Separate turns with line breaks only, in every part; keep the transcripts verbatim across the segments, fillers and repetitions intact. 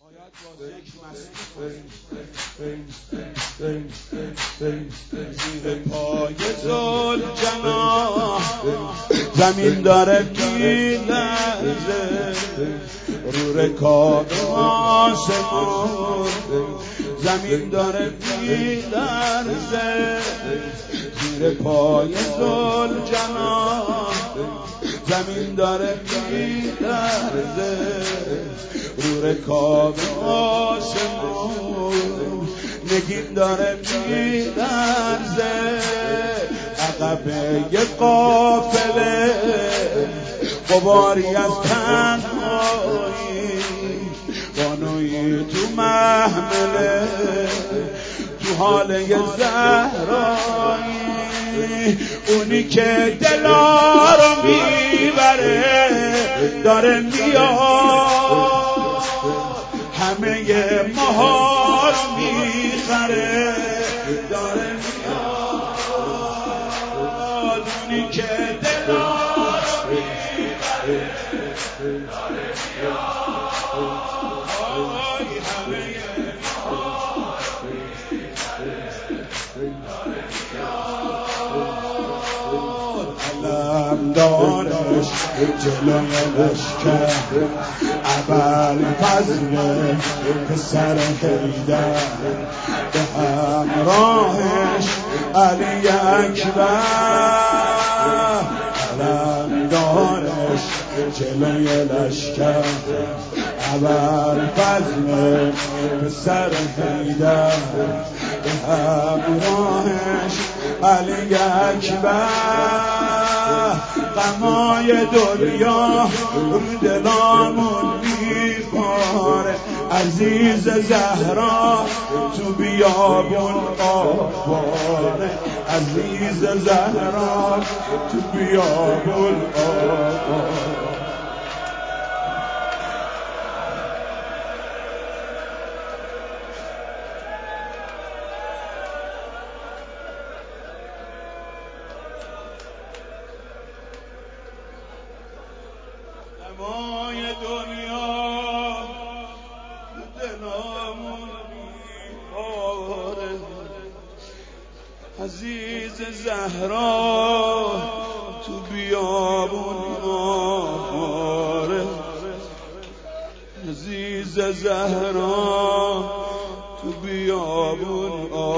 زیر پای ذوالجلال زمین داره میلرزه، رو رکاب آسمان زمین داره میلرزه. زیر پای ذوالجلال زمین داره میلرزه، رو رکاب آسمان نگین داره میلرزه. عقبه یه قافله غباری از تنهایی، بانویی تو محمله تو حاله زهرایی، اونی که دلا رو میبره داره میاد، همه ماها رو میخره داره میاد، اونی که دلا رو میبره داره میاد، همه ماها رو میخره داره میاد. علم دانش جلوی لشکر ابوالفضل پسر حیدر، به همراهش علی اکبر. علم دانش جلوی لشکر ابوالفضل پسر حیدر، به همراهش علی اکبر. غمای دنیا رو دلامون میباره، عزیز زهرا تو بیابون آواره، عزیز زهرا تو بیابون آواره. غمای دنیا دلامون میباره، عزیز زهرا تو بیابون آواره، عزیز زهرا تو بیابون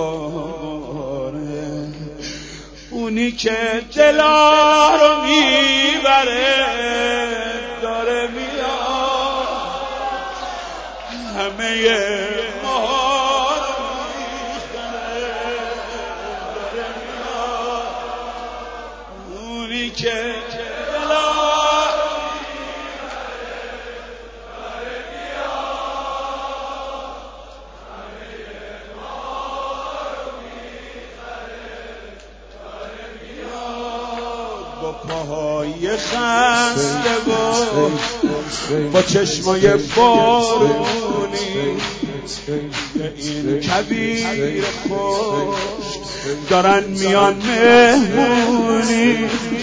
آواره. اونی که دلا رو میبره داره میاد، همه ماها رو میخره داره میاد، اونی که دلا رو میبره داره میاد، همه ماها رو میخره داره میاد. با پاهای خسته و با چشمای بارونی این کبیر خوش دارن میان مهمونی،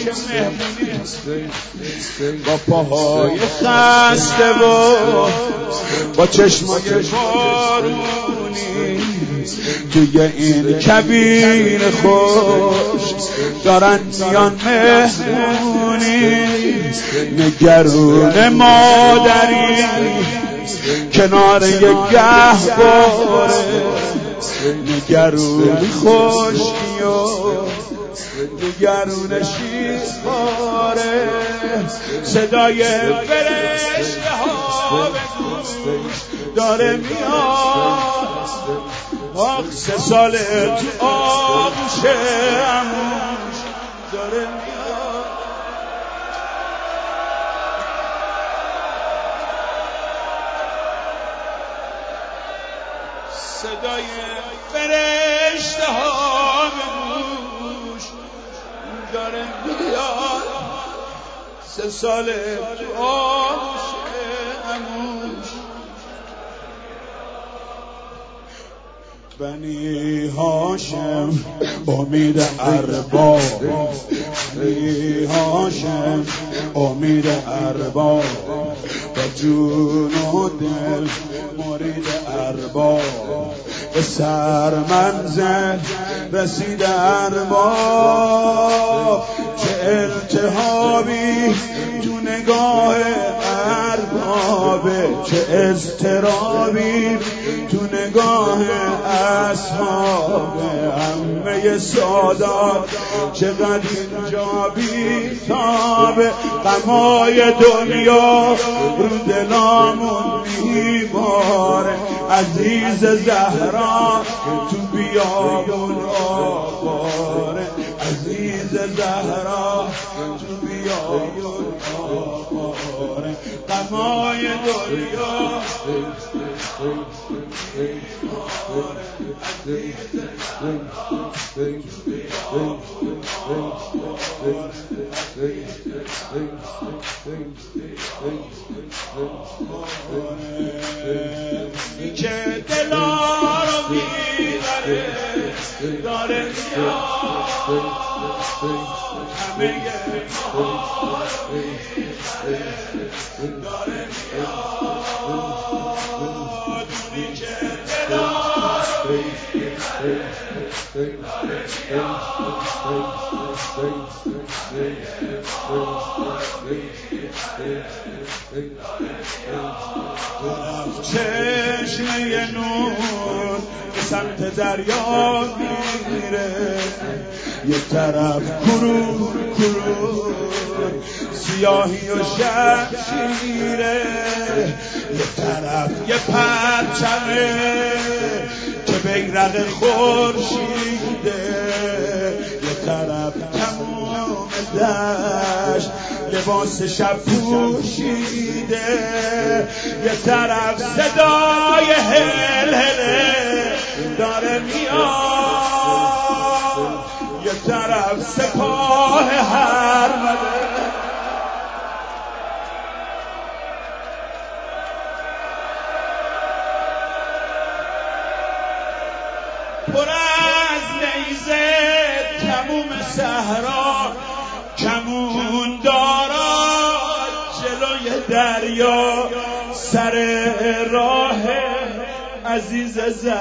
با پاهای خسته و با چشمای بارونی توی این کبیر خوش دارن میان مهمونی. نگرون مادری کنار یک گهواره، نگرون خشکی و نگرون شیرخواره، صدای فرشته ها به گوش داره میاد. آخ سه ساله تو آغوش عموش داره میاد. صدای فرشته ها به گوش داره میاد. سه ساله تو آغوش عموش. بنی هاشم امید ارباب، بنی هاشم امید ارباب، به جون و دل مرید ارباب به سرمنزل رسید ارباب چه التهابی تو نگاه اربابه چه اضطرابی تو نگاه اصحابه همه سادات چقدر اینجا بیتابه غمای دنیا رو دلامون میباره عزیز زهرا تو بیابون آواره عزیز زهرا تو بیابون آواره غمای دنیا که دلا رو میبره داره میاد همه ما رو میبره داره میاد اونی که دلا رو میبره داره میاد چشمه نور به سمت دریا میره یک طرف کرور کرور سیاهی و شمشیره یک طرف یه پرچمه که بیرق خورشیده یک طرف تمام دشت لباس شب پوشیده یه طرف صدای هل هله داره میاد یه طرف سپاه هرمله پر از نیزه تموم صحرا کمون دارد جلوی دریا سر راه عزیز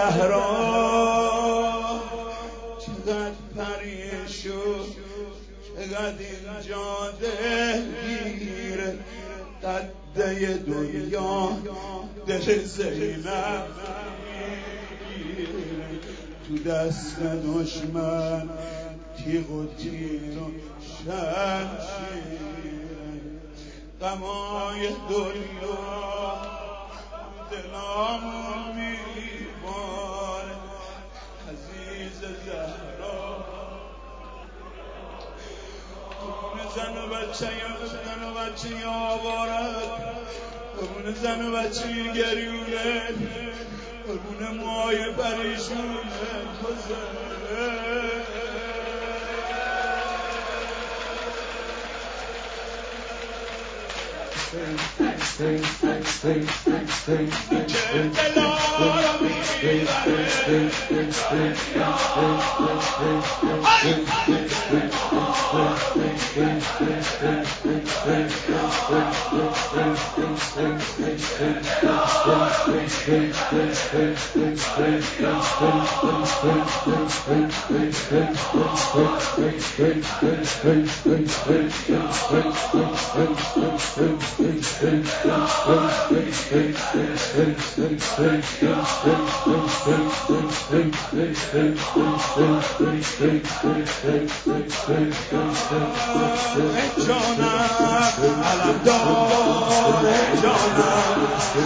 زهرا چقدر پریشون چقدر اینجا دلگیره قده دنیا دل زینب تو دست دشمن تیغ و تیر و شمشیر غمای دنیا دلامون میباره عزیز زهرا قربون زن و بچه یا زن و بچه یا آوارد قربون زن و بچه گریونه قربون موهای پریشونه جانم علم دار جانم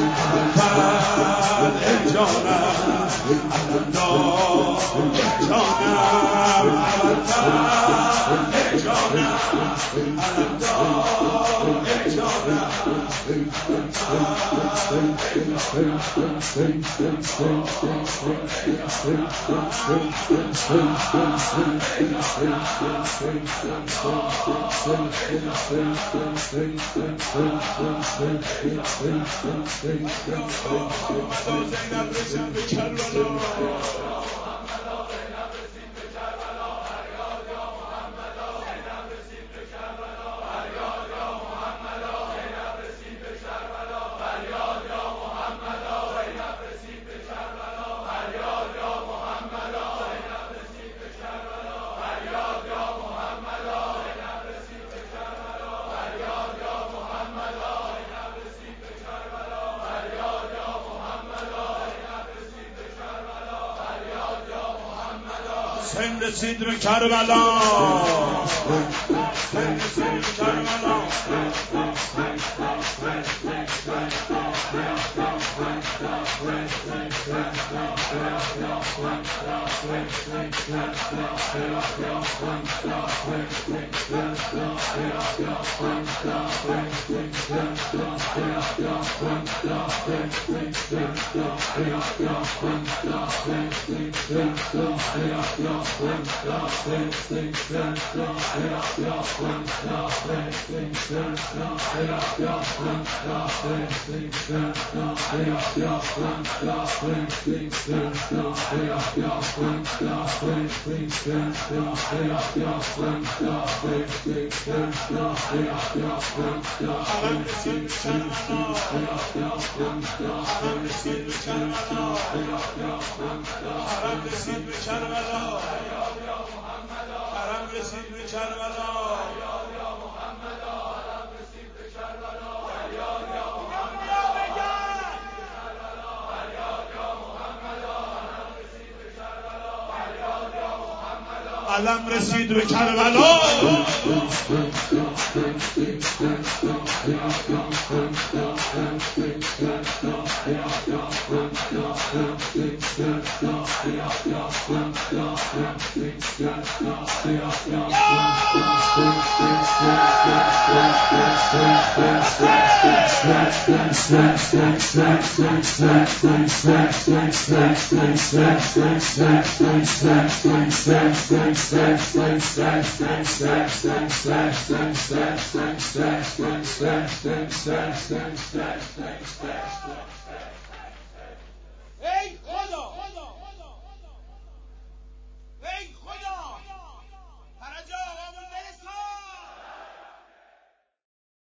پر جانم علم دار جانم علم پر جانم علم دار جانم حسین رسید به کربلا حسین رسید به کربلا علم رسید به کربلا Hey!